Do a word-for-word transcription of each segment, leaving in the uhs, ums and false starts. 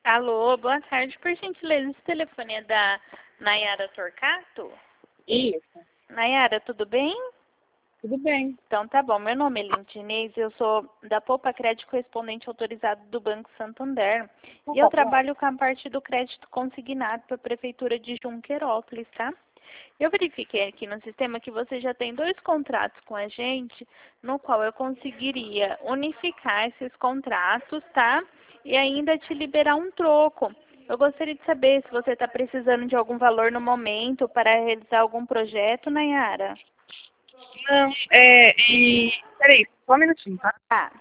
Alô, boa tarde. Por gentileza, esse telefone é da Nayara Torcato? Isso. Nayara, tudo bem? Tudo bem. Então tá bom. Meu nome é Lindinês, eu sou da Poupa Crédito correspondente autorizado do Banco Santander. E eu trabalho com a parte do crédito consignado para a Prefeitura de Junquerópolis, tá? Eu verifiquei aqui no sistema que você já tem dois contratos com a gente, no qual eu conseguiria unificar esses contratos, tá? E ainda te liberar um troco. Eu gostaria de saber se você está precisando de algum valor no momento para realizar algum projeto, Nayara. Não, é, e... Peraí, só um minutinho, tá? Tá.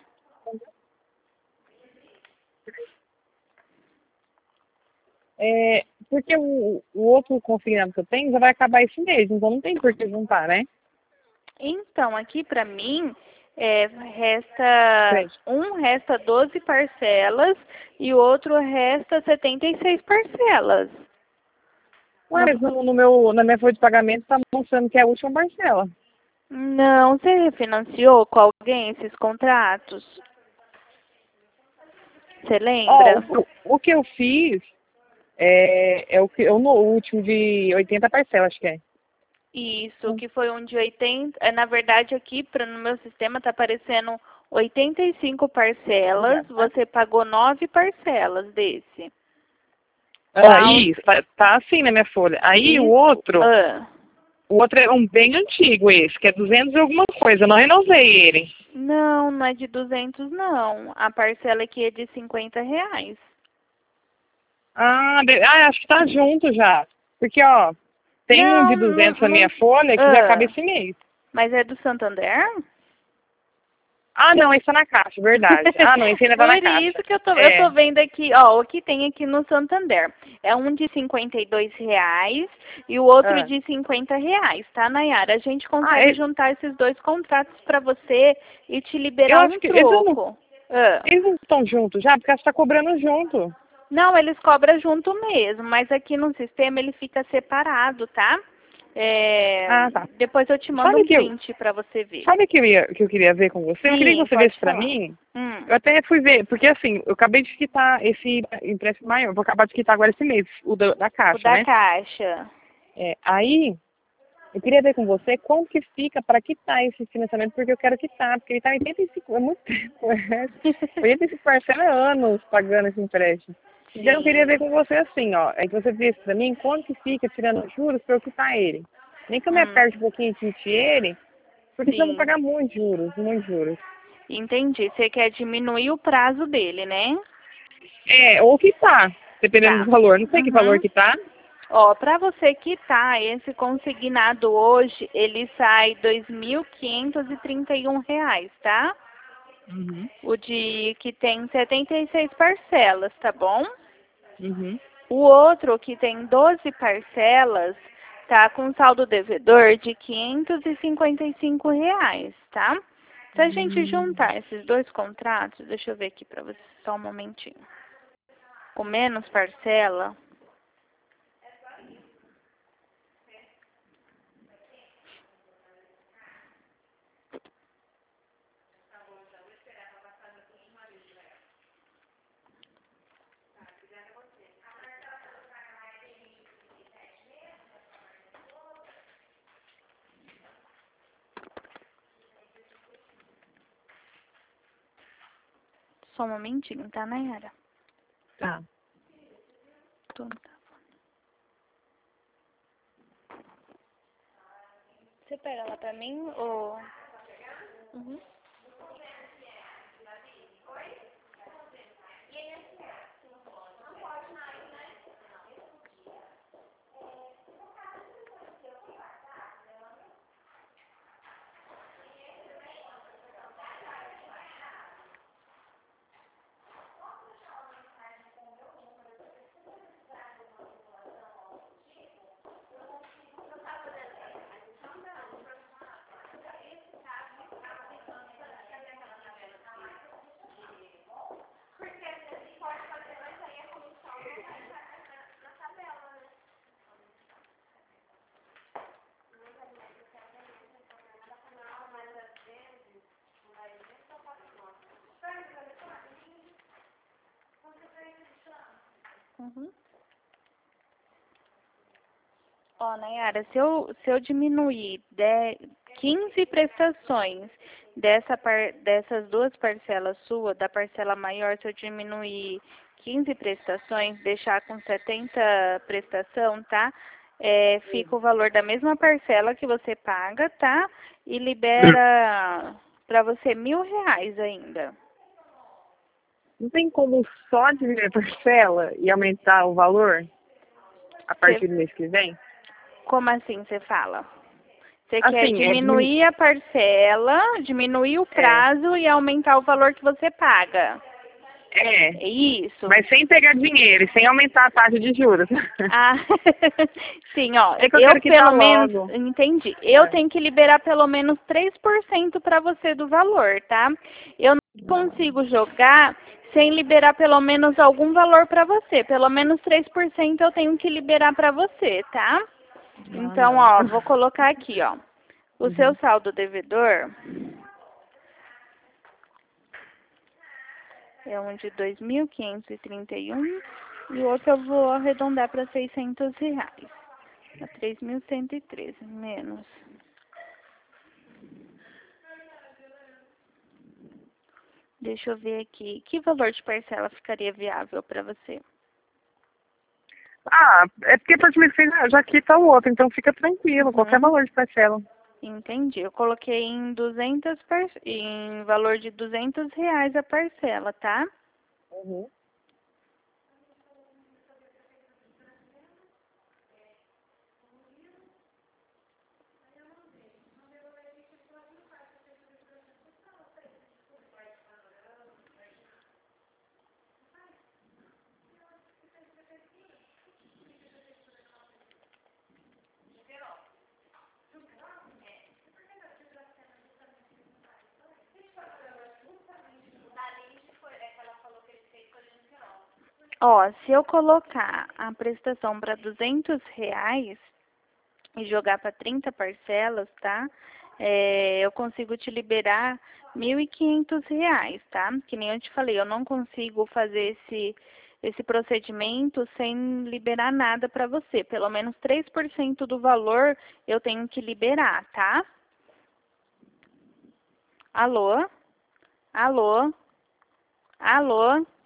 É, porque o, o outro consignado que eu tenho já vai acabar esse mês, então não tem por que juntar, né? Então, aqui para mim, é, resta Crédito. um resta doze parcelas e o outro resta setenta e seis parcelas. Ué, mas no, no meu, na minha folha de pagamento tá mostrando que é a última parcela. Não, você refinanciou com alguém esses contratos? Você lembra? Ó, o, o que eu fiz é, é o que eu no último de oitenta parcelas, acho que é. Isso, que foi um de oitenta. é, Na verdade, aqui pra, no meu sistema tá aparecendo oitenta e cinco parcelas. Você pagou nove parcelas desse. Ah, Tá, os- isso, tá, tá assim na minha folha. Aí o isso. outro, Ah. o outro é um bem antigo esse, que é duzentos e alguma coisa, eu não renovei ele. Não, não é de duzentos, não. A parcela aqui é de cinquenta reais. Ah, de- ah, acho que tá junto já. Porque, ó, tem um Não, de não, duzentos na minha não. folha que já acaba Ah, esse mês. mas é do Santander? Ah, não, esse tá na caixa, verdade. Ah, não, esse ainda tá Por na caixa. isso que eu tô, eu tô É. vendo aqui, ó, o que tem aqui no Santander. É um de cinquenta e dois reais e o outro Ah, de cinquenta reais, tá, Nayara? A gente ah consegue e- juntar esses dois contratos para você e te eu liberar acho um que eles não, troco. Ah. eles não estão juntos já, porque você tá cobrando junto. Não, eles cobram junto mesmo, mas aqui no sistema ele fica separado, tá? É, Ah, tá. depois eu te mando Sabe um que eu, print para você ver. sabe que eu, ia, que eu queria ver com você? Eu queria Sim, que você pode visse pra falar. mim. Hum. Eu até fui ver, porque assim, eu acabei de quitar esse empréstimo maior, vou acabar de quitar agora esse mês, o da, da O caixa, da né? Caixa. É, aí, eu queria ver com você quanto que fica para quitar esse financiamento, porque eu quero quitar, porque ele está oitenta e cinco, é muito tempo, é, oitenta e cinco parcelas é anos pagando esse empréstimo. Então eu queria Sim, ver com você assim, ó, é que você visse para mim quanto que fica tirando os juros para eu quitar ele. Nem que eu me hum, aperte um pouquinho e quite ele, porque senão eu vou sim. pagar muitos juros, muitos juros. Entendi. Você quer diminuir o prazo dele, né? É, ou quitar, dependendo Tá. do valor. Não sei que valor Uhum. que tá. Ó, para você quitar esse consignado hoje, ele sai dois mil quinhentos e trinta e um reais, tá? Uhum, O de que tem setenta e seis parcelas, tá bom? uhum. O outro que tem doze parcelas tá com saldo devedor de quinhentos e cinquenta e cinco reais, tá? Se a gente Hum. juntar esses dois contratos, deixa eu ver aqui para você só um momentinho. Com menos parcela, só um momentinho, tá, Nayara? Tá. Tô no telefone. Você pega lá pra mim ou... Uhum. Uhum. Ó, Nayara, se eu, se eu diminuir de, quinze prestações dessa par, dessas duas parcelas suas, da parcela maior, se eu diminuir quinze prestações, deixar com setenta prestação, tá? É, fica o valor da mesma parcela que você paga, tá? E libera para você mil reais ainda. Não tem como só diminuir a parcela e aumentar o valor a partir Cê, do mês que vem? como assim você fala? Você Assim, quer diminuir é, a parcela, diminuir o é, prazo e aumentar o valor que você paga. é, É isso? mas sem pegar dinheiro e sem aumentar a taxa de juros. Ah, sim, ó. É que eu Eu quero quitar pelo menos, logo. entendi. Eu É. tenho que liberar pelo menos três por cento para você do valor, tá? Eu não consigo jogar sem liberar pelo menos algum valor para você. Pelo menos três por cento eu tenho que liberar para você, tá? Ah, Então, não. ó, vou colocar aqui, ó. O seu Uhum. saldo devedor é um de dois mil quinhentos e trinta e um e o outro eu vou arredondar para seiscentos reais. A três mil cento e treze, menos. Deixa eu ver aqui. Que valor de parcela ficaria viável para você? Ah, é porque a partir do mês que vem já quita o outro, então fica tranquilo, qualquer Uhum, valor de parcela. entendi. Eu coloquei em duzentos par... em valor de duzentos reais a parcela, tá? Uhum. Ó, se eu colocar a prestação para duzentos reais e jogar para trinta parcelas, tá? É, eu consigo te liberar mil e quinhentos reais, tá? Que nem eu te falei, eu não consigo fazer esse, esse procedimento sem liberar nada para você. Pelo menos três por cento do valor eu tenho que liberar, tá? Alô? Alô? Alô?